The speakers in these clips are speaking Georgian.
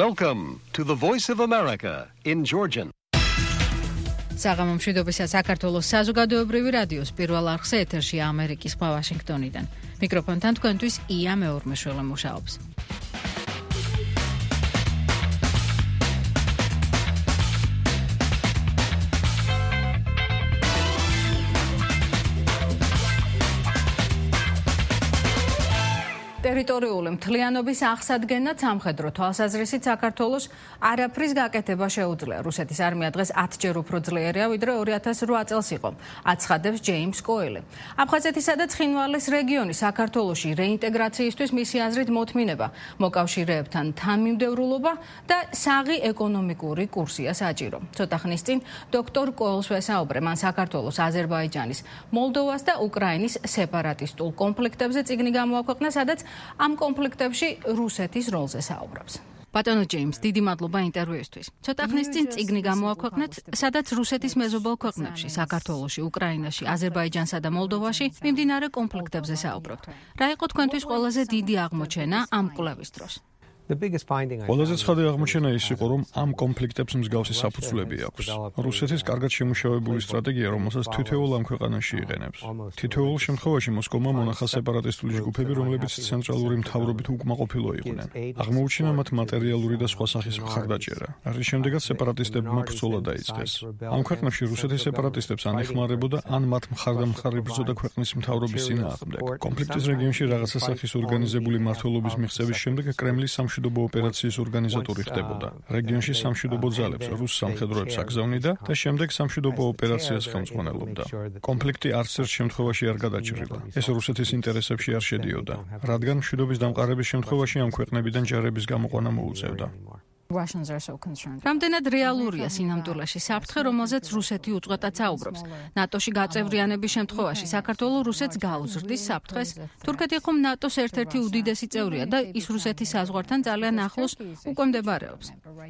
Welcome to the Voice of America in Georgian. საღამო მშვიდობისა საქართველოს საზოგადოებრივი რადიოს პირველ არხზე ეთერშია ამერიკის ყვა ვაშინგტონიდან. მიკროფონთან თქვენთვის ია მეორმეშველი მუშაობს. ტერიტორიული მთლიანობის აღსადგენად სამხედრო თვალსაზრისით საქართველოს არაფრის გაკეთება შეუძლია. რუსეთის არმია დღეს 10-ჯერ უფრო ძლიერია, ვიდრე 2008 წელს იყო, აცხადებს ჯეიმს კოელი. აფხაზეთისა და ცხინვალის რეგიონი საქართველოში რეინტეგრაციისთვის მისი აზრით მოთმინება, მოკავშირეებთან თანმიმდევრულობა და საღი ეკონომიკური კურსია საჭირო. ცოტა ხნის წინ დოქტორ კოელს ვესაუბრე, მან საქართველოს, აზერბაიჯანის, მოლდოვას და უკრაინის სეპარატისტულ კონფლიქტებზე წიგნი გამოაქვეყნა, სადაც ამ კონფლიქტებში რუსეთის როლზე საუბრობს. ბატონო ჯეიმს, დიდი მადლობა ინტერვიუსთვის. ცოტა ხნის წინ წიგნი გამოაქვეყნეთ, სადაც რუსეთის მეზობელ ქვეყნებში, საქართველოში, უკრაინაში, აზერბაიჯანსა და მოლდოვაში მიმდინარე კონფლიქტებზე საუბრობთ. რა იყო თქვენთვის ყველაზე დიდი აღმოჩენა ამ კვლევის დროს? ყველაზე ცხადი აღმოჩენა ის იყო, რომ ამ კონფლიქტებს მსგავსი საფუძვლები აქვს. რუსეთის კარგად შემუშავებული სტრატეგია, რომელსაც თითოეულ ამ ქვეყანაში იყენებს. თითოეულ შემთხვევაში მოსკოვმა მონახა სეპარატისტული ჯგუფები, რომლებიც ცენტრალური მთავრობით უკმაყოფილო იყვნენ. აღმოუჩინა მათ მატერიალური და სხვა სახის მხარდაჭერა. რის შემდეგაც სეპარატისტებმა ბრძოლა დაიწყეს. ამ ქვეყნებში რუსეთის სეპარატისტებს ან ეხმარებოდა, ან მათ მხარდამხარი ბრძოდა ქვეყნის მთავრობის წინააღმდეგ. კონფლიქტის რეგიონში რაღაცა სახის ორგანიზებული მმართველობის მიღწევის შემდეგ კრემლის სამშვიდობო ოპერაციის ორგანიზატორი ხდებოდა. რეგიონში სამშვიდობო ძალებს, რუს სამხედროებს აგზავნიდა და შემდეგ სამშვიდობო ოპერაციას ხელმძღვანელობდა. კონფლიქტი არც ერთ შემთხვევაში არ გადაჭრილა. ეს რუსეთის ინტერესებში არ შედიოდა, რადგან მშვიდობის დამყარების შემთხვევაში ამ ქვეყნებიდან ჯარების გამოყვანა მოუწევდა. რამდენად რეალურია სინამდვილეში საფრთხე, რომელზეც რუსეთი უწყვეტად საუბრობს? ნატოში გაწევრიანების შემთხვევაში საქართველო რუსეთს გაუზრდის საფრთხეს? თურქეთი ხომ ნატოს ერთ-ერთი უდიდესი წევრია და ის რუსეთის საზღვართან ძალიან ახლოს უკვე მდებარეობს.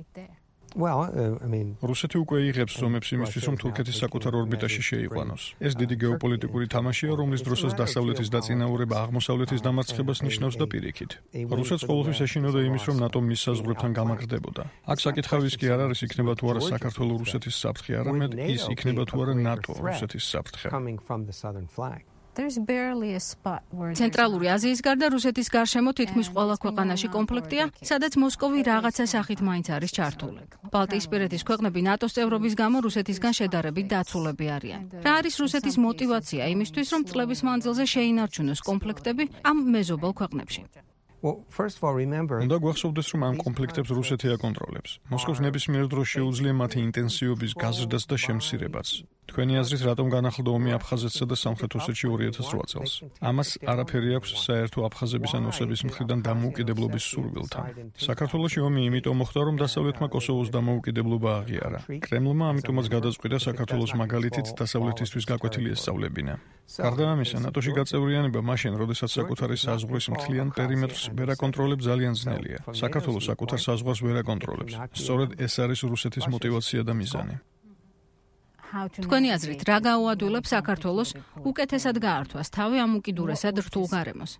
რუსეთი უკვე იღებს ზომებს იმისთვის, რომ თურქეთის საკუთარ ორბიტაში შეიყვანოს. ეს დიდი გეოპოლიტიკური თამაშია, რომლის დროსაც დასავლეთის დაწინაურება აღმოსავლეთის დამარცხებას ნიშნავს და პირიქით. რუსეთს ყოველთვის ეშინოდა იმის, რომ ნატო მის საზღვრებთან გამაგრდებოდა. აქ საკითხავის კი არ არის, იქნება თუ არა საქართველო რუსეთის საფრთხე, არამედ ის იქნება თუ არა ნატო რუსეთის საფრთხე. ცენტრალური აზიის გარდა რუსეთის გარშემო თითქმის ყველა ქვეყანაში კონფლიქტია, სადაც მოსკოვი რაღაცა სახით მაინც არის ჩართული. ბალტიისპირეთის ქვეყნები ნატოს წევრობის გამო რუსეთისგან შედარებით დაცულები არიან. რა არის რუსეთის мотиваცია იმისთვის, რომ წლების მანძილზე შეინარჩუნოს კონფლიქტები ამ მეზობელ ქვეყნებში? უნდა გვახსოვდეს, რომ ამ კონფლიქტებს რუსეთი აკონტროლებს. მოსკოვს ნებისმიერ დროს შეუძლია მათი ინტენსივობის გაზრდაც და შემცირებაც. თქვენი აზრით, რატომ განახლდა ომი აფხაზეთსა და სამხრეთ ოსეთში 2008 წელს? ამას არაფერი აქვს საერთო აფხაზების ან ოსების მხრიდან დამოუკიდებლობის სურვილთან. საქართველოში ომი იმიტომ მოხდა, რომ დასავლეთმა კოსოვოს დამოუკიდებლობა აღიარა. კრემლმა ამიტომაც გადაწყვიტა საქართველოს მაგალითით დასავლეთისთვის გაკვეთილი ესწავლებინა. გარდა ამისა, ნატოში გაწევრიანება მაშინ, როდესაც საკუთარი საზღვრის მთლიან პერიმეტრს ვერ აკონტროლებს, ძალიან ძნელია. საქართველოს საკუთარ საზღვარს ვერ აკონტროლებს. სწორედ ეს არის რუსეთის мотиваცია და მიზანი. თქვენი აზრით, რა გაუადვილებს საქართველოს უკეთესად გაართვას თავი ამ უკიდურესად რთულ გარემოს?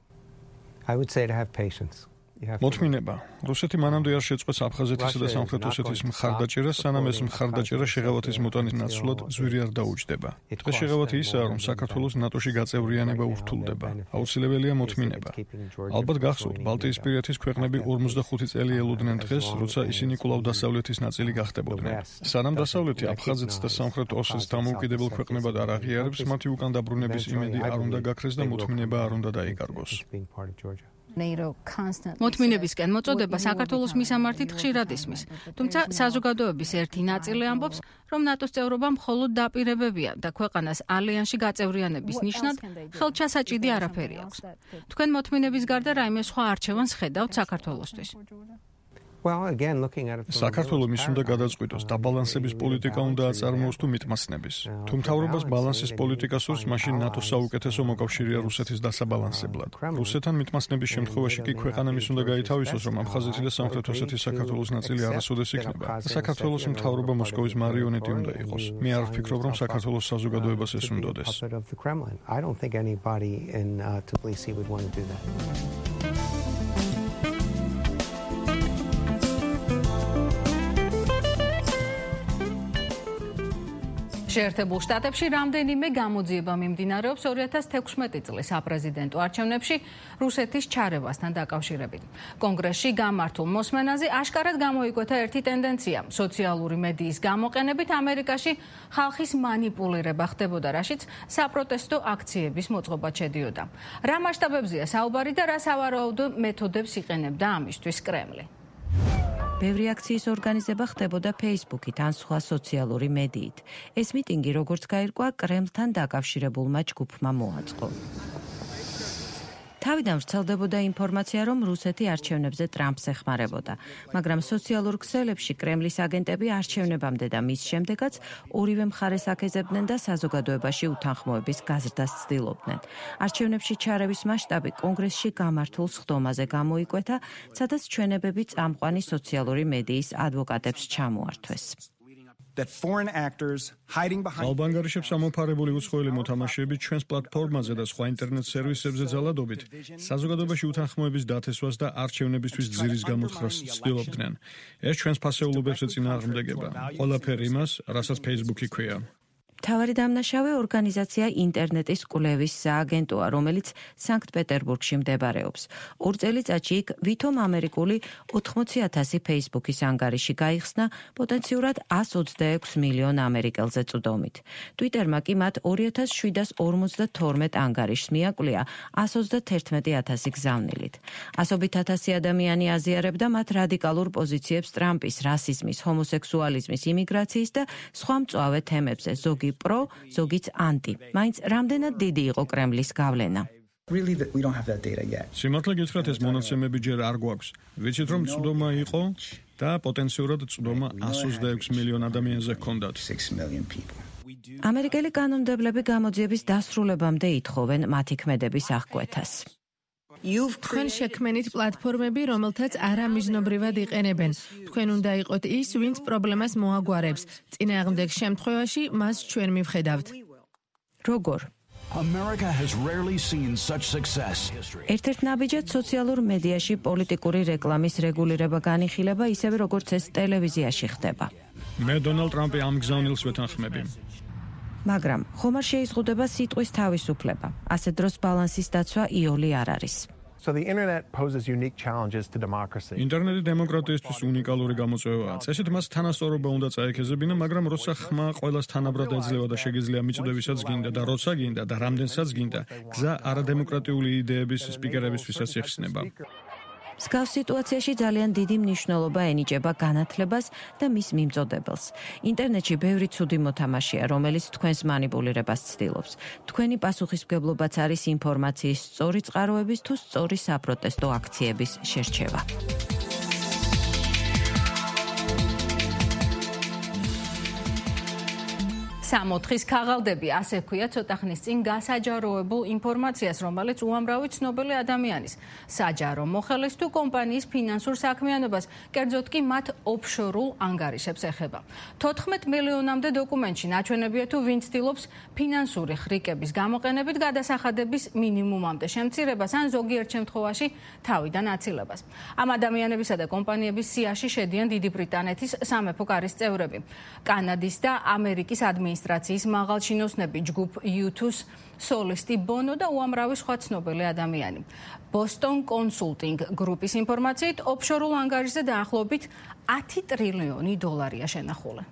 მოთმინება. რუსეთი მანამდე არ შეწყვეტს აფხაზეთისა და სამხრეთ ოსეთის მხარდაჭერას, სანამ ეს მხარდაჭერა შეღავათის მოტანის ნაცვლად ძვირი არ დაუჯდება. დღეს შეღავათი ისაა, რომ საქართველოს ნატოში გაწევრიანება ურთულდება. აუცილებელია მოთმინება. ალბათ გახსოვთ, ბალტიისპირეთის ქვეყნები 45 წელი ელოდნენ დღეს, როცა ისინი კვლავ დასავლეთის ნაწილი გახდებოდნენ. სანამ დასავლეთი აფხაზეთს და სამხრეთ ოსეთს დამოუკიდებელ ქვეყნებად არ აღიარებს, მათი უკან დაბრუნების იმედი არ უნდა გაქრეს და მოთმინება არ უნდა დაიკარგოს. მოთმინებისკენ მოწოდება საქართველოს მისამართით ხშირად ისმის, თუმცა საზოგადოების ერთი ნაწილი ამბობს, რომ ნატოს წევრობა მხოლოდ დაპირებებია და ქვეყანას ალიანსში გაწევრიანების ნიშნად ხელჩასაჭიდი არაფერი აქვს. თქვენ მოთმინების გარდა რაიმე სხვა არჩევანს ხედავთ საქართველოსთვის? საქართველო მის უნდა გადაწყვიტოს, დაბალანსების პოლიტიკა უნდა აწარმოოს თუ მიტმაცნების. თუ მთავრობას ბალანსის პოლიტიკა სურს, მაშინ ნატოს საუკეთესო მოკავშირეა რუსეთის დასაბალანსებლად. რუსეთთან მიტმაცნების შემთხვევაში კი ქვეყანა მის უნდა გაითავისოს, რომ აფხაზეთი და სამხრეთ ოსეთის საქართველოს ნაწილი არასოდეს იქნება. საქართველოს მთავრობა მოსკოვის მარიონეტი უნდა იყოს. მე არ ვფიქრობ, რომ საქართველოს საზოგადოებას ეს უნდოდეს. შეერთებულ შტატებში რამდენიმე გამოძიება მიმდინარეობს 2016 წლის საპრეზიდენტო არჩევნებში რუსეთის ჩარევასთან დაკავშირებით. კონგრესში გამართულ მოსმენაზე აშკარად გამოიკვეთა ერთი ტენდენცია. სოციალური მედიის გამოყენებით ამერიკაში ხალხის მანიპულირება ხდებოდა, რაშიც საპროტესტო აქციების მოწყობა შედიოდა. რა მასშტაბებზეა საუბარი და რა სავარაუდო მეთოდებს იყენებდა ამისთვის კრემლი? ბევრი აქციის ორგანიზება ხდებოდა Facebook-ით ან სხვა სოციალური მედიით. ეს მიტინგი, როგორც გაირკვა, კრემლთან დაკავშირებულმა ჯგუფმა მოაწყო. თავიდან ვრცელდებოდა ინფორმაცია, რომ რუსეთი არჩევნებზე ტრამპს ეხმარებოდა, მაგრამ სოციალურ ქსელებში კრემლის აგენტები არჩევნებამდე და მის შემდეგაც ორივე მხარეს აკეზებდნენ და საზოგადოებაში უთანხმოების გაზრდას ცდილობდნენ. არჩევნებში ჩარევის მასშტაბი კონგრესში გამართულ სხდომაზე გამოიკვეთა, სადაც ჩვენებები წამყვანი სოციალური მედიის ადვოკატებს ჩამოართვეს. ალბანგარიშებს ამოფარებული უცხოელი მოთამაშეები ჩვენს პლატფორმაზე და სხვა ინტერნეტ სერვისებზე ძალადობით საზოგადოებაში უთანხმოების დათესვას და არჩევნებისთვის ძირის გამოთხრას ცდილობდნენ. ეს ჩვენს ფასეულობებს ეწინააღმდეგება. ყველაფერი იმას, რასაც Facebook-ი ქვია. მთავარი დამნაშავე ორგანიზაცია ინტერნეტის კვლევის სააგენტოა, რომელიც სანქტ-პეტერბურგში მდებარეობს. 2 წელიწადში იქ ვითომ ამერიკული 80,000 Facebook-ის ანგარიში გაიხსნა პოტენციურად 126 მილიონ ამერიკელზე წვდომით. Twitter-მა კი მათ 2752 ანგარიშს მიაკვლია 131,000 გზავნილით. ასობით ათასი ადამიანი აზიარებდა მათ რადიკალურ პოზიციებს ტრამპის, რასიზმის, ჰომოსექსუალიზმის, იმიგრაციის და სხვა მწვავე თემებზე, ზოგი პრო, ზოგიც ანტი. მაინც რამდენად დიდი იყო კრემლის გავლენა? სიმართლე გითხრათ, ეს მონაცემები ჯერ არ გვაქვს. ვიცით, რომ წვდომა იყო და პოტენციურად წვდომა 126 მილიონ ადამიანზე ჰქონდათ. ამერიკელი კანონმდებლები გამოძიების დასრულებამდე ითხოვენ მათი ქმედების აღკვეთას. თქვენ შექმენით პლატფორმები, რომელთაც არამიზნობრივად იყენებენ. თქვენ უნდა იყოთ ის, ვინც პრობლემას მოაგვარებს. წინააღმდეგ შემთხვევაში მას ჩვენ მივხედავთ. როგორ? ერთ-ერთ ნაბიჯად სოციალურ მედიაში პოლიტიკური რეკლამის რეგულირება განიხილება, ისევე როგორც ეს ტელევიზიაში ხდება. მე დონალდ ტრამპი ამ გზავნილს ვეთანხმები. მაგრამ ხომ არ შეიზღუდება სიტყვის თავისუფლება. ასე დროს ბალანსის დაცვა იოლი არ არის. ინტერნეტი დემოკრატიისთვის უნიკალური გამოწვევაა. წესით მას თანასწორობა უნდა წაექეზებინა, მაგრამ როცა ხმა ყველას თანაბრად ეძლევა და შეგიძლია მიწვდებისაც გინდა და როცა გინდა და რამდენსაც გინდა, გზა არადემოკრატიული იდეების სპიკერებისთვისაც იხსნება. მსგავს სიტუაციაში ძალიან დიდი მნიშვნელობა ენიჭება განათლებას და მის მიმწოდებელს. ინტერნეტში ბევრი ცუდი მოთამაშეა, რომელიც თქვენს მანიპულირებას ცდილობს. თქვენი პასუხისმგებლობაც არის ინფორმაციის სწორი წყაროების თუ სწორი საპროტესტო აქციების შერჩევა. სამოთხის ქაღალდები, ასე ქვია ცოტა ხნის წინ გასაჯაროებულ ინფორმაციას, რომელიც უამრავი ცნობილი ადამიანის საჯარო მოხელის თუ კომპანიის ფინანსურ საქმიანობას, კერძოდ კი მათ ოფშორულ ანგარიშებს ეხება. 14 მილიონამდე დოკუმენტში ნაჩვენებია თუ ვინ ცდილობს ფინანსური ხრიკების გამოყენებით გადასახადების მინიმუმამდე შემცირებას ან ზოგიერთ შემთხვევაში თავიდან აცილებას. ამ ადამიანებისა და კომპანიების სიაში შედიან დიდი ბრიტანეთის სამეფო კარის წევრები, კანადის და ამერიკის ადმინისტრაციის მაღალჩინოსნები, ჯგუფ U2-ს სოლისტი ბონო და უამრავი სხვა ცნობილი ადამიანი. Boston Consulting Group-ის ინფორმაციით, ოფშორულ ანგარიშზე დაახლოებით 10 ტრილიონი დოლარია შენახული.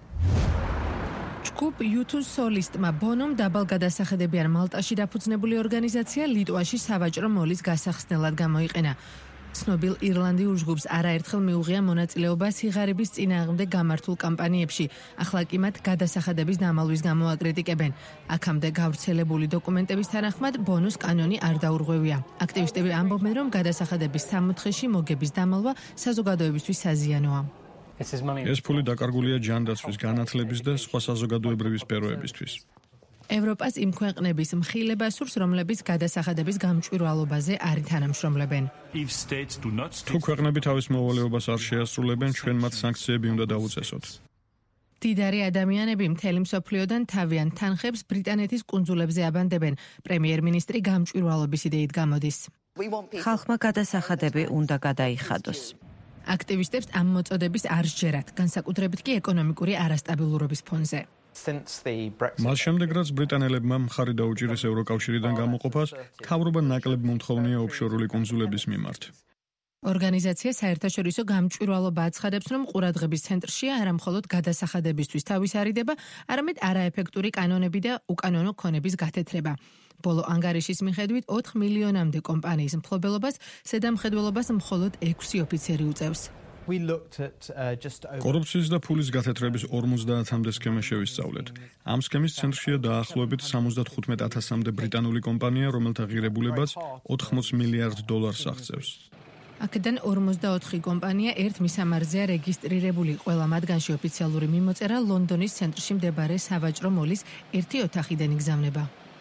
ჯგუფ U2-ს სოლისტმა ბონომ დაბალ გადასახედებიან მალტაში დაფუძნებული ორგანიზაცია ლიტვაში სავაჭრო მოლის გასახსნელად გამოიყენა. ცნობილ ირლანდიურ ჯგუფს არაერთხელ მიუღია მონაწილეობა სიღარიბის წინააღმდეგ გამართულ კამპანიებში. ახლა კი მათ გადასახადების დამალვის გამო აკრიტიკებენ. აქამდე გავრცელებული დოკუმენტების თანახმად ბონოს კანონი არ დაურღვევია. აქტივისტები ამბობენ, რომ გადასახადების სამოთხეში მოგების დამალვა საზოგადოებისთვის საზიანოა. ეს ფული დაკარგულია ჯანდაცვის, განათლების და სხვა საზოგადოებრივი სფეროებისთვის. ევროპას იმ ქვეყნების მხილება სურს, რომლებიც გადასახადების გამჭვირვალობაზე არ თანამშრომლებენ. თუ ქვეყნები თავის მოვალეობას არ შეასრულებენ, ჩვენ მათ სანქციები უნდა დავუწესოთ. დიდარი ადამიანები მთელი მსოფლიოდან თავიანთ თანხებს ბრიტანეთის კუნძულებზე აბანდებენ. პრემიერ-მინისტრი გამჭვირვალობის იდეით გამოდის. ხალხმა გადასახადები უნდა გადაიხადოს. აქტივისტებს ამ მოწოდების არ სჯერათ, განსაკუთრებით კი ეკონომიკური არასტაბილურობის ფონზე. მას შემდეგ, რაც ბრიტანელებმა მხარი დაუჭირეს ევროკავშირიდან გამოყოფას, მთავრობა ნაკლებ მომთხოვნია ოფშორული კუნძულების მიმართ. ორგანიზაცია საერთაშორისო გამჭვირვალობა აცხადებს, რომ ყურადღების ცენტრშია არა მხოლოდ გადასახადებისთვის თავის არიდება, არამედ არაეფექტური კანონები და უკანონო ქონების გათეთრება. ბოლო ანგარიშის მიხედვით 4 მილიონამდე კომპანიის მფლობელობას ზედამხედველობას მხოლოდ 6 ოფიცერი უწევს. კორუფციის და ფულის გათეთრების 50-მდე სქემა შევისწავლეთ. ამ სქემის ცენტრშია დაახლოებით 75,000-მდე ბრიტანული კომპანია, რომელთა ღირებულებაც 80 მილიარდ დოლარს აღწევს. აქედან 44 კომპანია ერთ მისამართზეა რეგისტრირებული, ყველა მათგანში ოფიციალური მიმოწერა ლონდონის ცენტრში მდებარე სავაჭრო მოლის ერთი ოთახიდან იგზავნება.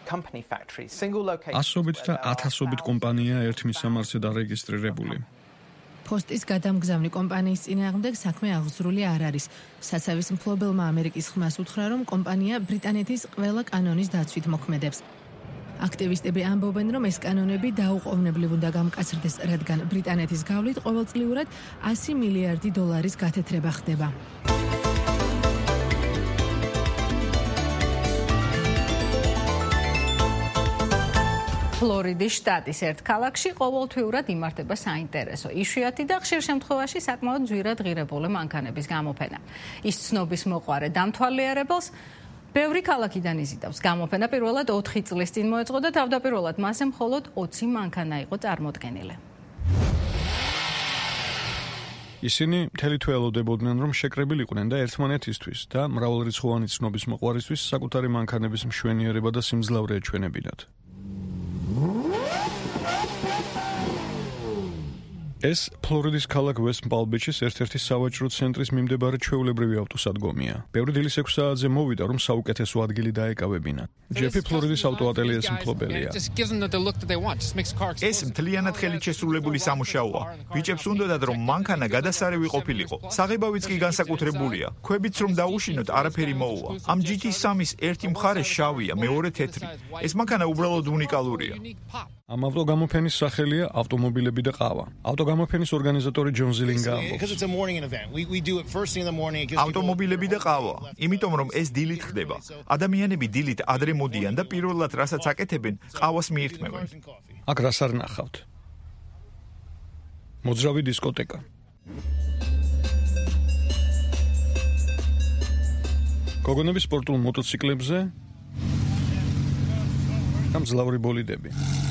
ასობით და ათასობით კომპანია ერთ მისამართზე დარეგისტრირებული. პოსტის გადამგზავნი კომპანიის წინააღმდეგ საქმე აღზრული არ არის. საცავის მფლობელმა ამერიკის ხმას უთხრა, რომ კომპანია ბრიტანეთის ყველა კანონის დაცვით მოქმედებს. აქტივისტები ამბობენ, რომ ეს კანონები დაუყოვნებლივ უნდა გამკაცრდეს, რადგან ბრიტანეთის გავლით ყოველწლიურად 100 მილიარდი დოლარის გათეთრება ხდება. ფლორიდის შტატის ერთ ქალაქში ყოველთვიურად იმართება საინტერესო, იშვიათი და ხშირ შემთხვევაში საკმაოდ ძვირად ღირებული მანქანების გამოფენა. ის ცნობის მოყვარე დამთვალიერებელს ბევრი ქალაქიდან იზიდავს. გამოფენა პირველად 4 წლის წინ მოეწყო და თავდაპირველად მასზე მხოლოდ 20 მანქანა იყო წარმოდგენილი. ისინი მთელი თვე ელოდებოდნენ, რომ შეკრებილიყვნენ და ერთმანეთისთვის და მრავალრიცხოვანი ცნობის მოყვარისთვის საკუთარი მანქანების მშვენიერება და სიმძლავრე ეჩვენებინათ. ეს ფლორიდის ქალაქ ვესტ პალმ-ბიჩის ერთ-ერთი სავაჭრო ცენტრის მიმდებარე ჩვეულებრივი ავტოსადგომია. ბევრი დილის 6 საათზე მოვიდა, რომ საუკეთესო ადგილი დაეკავებინათ. ჯეფი ფლორიდის ავტოატელიეს მფლობელია. ეს მთლიანად ხელით შესრულებული სამუშაოა. ბიჭებს უნდათ, რომ მანქანა გადასარევი ყოფილიყო. საღებავიც კი განსაკუთრებულია. ქვებიც რომ დაუშინოთ, არაფერი მოუვა. ამ GT3-ის ერთი მხარე შავია, მეორე თეთრი. ეს მანქანა უბრალოდ უნიკალურია. ამ ავტოგამოფენის სახელია ავტომობილები და ყავა. ავტოგამოფენის ორგანიზატორი ჯონ ზილინგა ამბობს. ავტომობილები და ყავა, იმიტომ რომ ეს დილით ხდება. ადამიანები დილით ადრე მოდიან და პირველად რასაც აკეთებენ, ყავას მიირთმევენ. აქ რას არ ნახავთ? მოძრავი დისკოტეკა. გოგონები სპორტულ მოტოციკლებზე და მძლავრი ბოლიდები.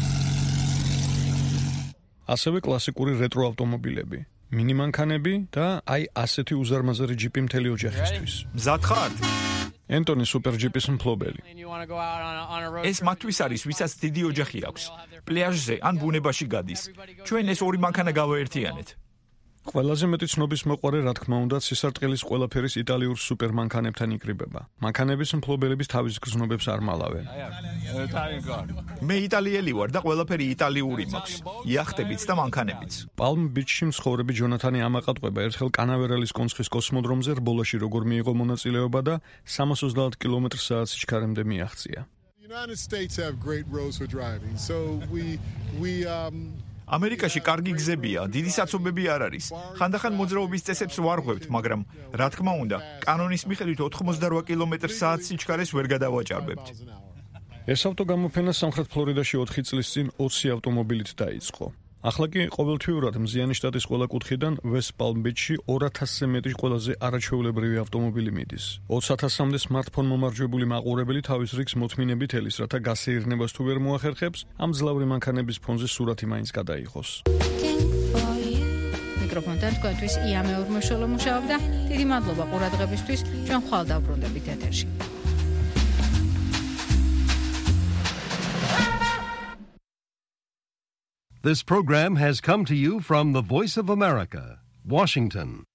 ასევე კლასიკური რეტრო ავტომობილები, მინი მანქანები და აი ასეთი უზარმაზარი ჯიპი მთელი ოჯახისთვის. მზად ხართ? ენტონი სუპერჯიპის მფლობელი. ეს მათთვის არის, ვისაც დიდი ოჯახი აქვს. პლაჟზე ან ბუნებაში გადის. ჩვენ ეს ორი მანქანა გავაერთიანეთ. ყველაზე მეტი ცნობის მოყვარე, რა თქმა უნდა, სისარტყელის ყველაფერის იტალიურ სუპერმანქანებთან იკრიბება. მანქანების მფლობელების თავის გრძნობებს არ მალავენ. მე იტალიელი ვარ და ყველაფერი იტალიური მაქვს. იახტებიც და მანქანებიც. პალმ-ბიჩში მცხოვრები ჯონათანი ამაყატყვება ერთხელ კანავერალის კონცხის კოსმოდრომზე რბოლაში როგორ მიიღო მონაწილეობა და 330 კმ/სთ სიჩქარემდე მიაღწია. ამერიკაში კარგი გზებია, დიდი საცობები არ არის. ხანდახან მოძრაობის წესებს ვარღვევთ, მაგრამ რა თქმა უნდა, კანონის მიხედვით 88 კმ/სთ სიჩქარეს ვერ გადავაჭარბებთ. ეს ავტოგამოფენა სამხრეთ ფლორიდაში 4 წლის წინ 20 ავტომობილით დაიწყო. ახლა კი ყოველთვიურად მზიანი შტატის ყველა კუთხიდან ვესტ პალმ-ბიჩში 200-ზე მეტი ყველაზე არაჩვეულებრივი ავტომობილი მიდის. 20,000-მდე სმარტფონ მომარჯვებული მაყურებელი თავის რიგს მოთმინებით ელის, რათა გასეირნებას თუ ვერ მოახერხებს, ამ მძლავრი მანქანების ფონზე სურათი მაინც გადაიღოს. მიკროფონთან თქვენთვის ია მეორმოშოლო მუშაობდა. დიდი მადლობა ყურადღებისთვის. ჩვენ ხვალ დავბრუნდებით ეთერში. This program has come to you from the Voice of America, Washington.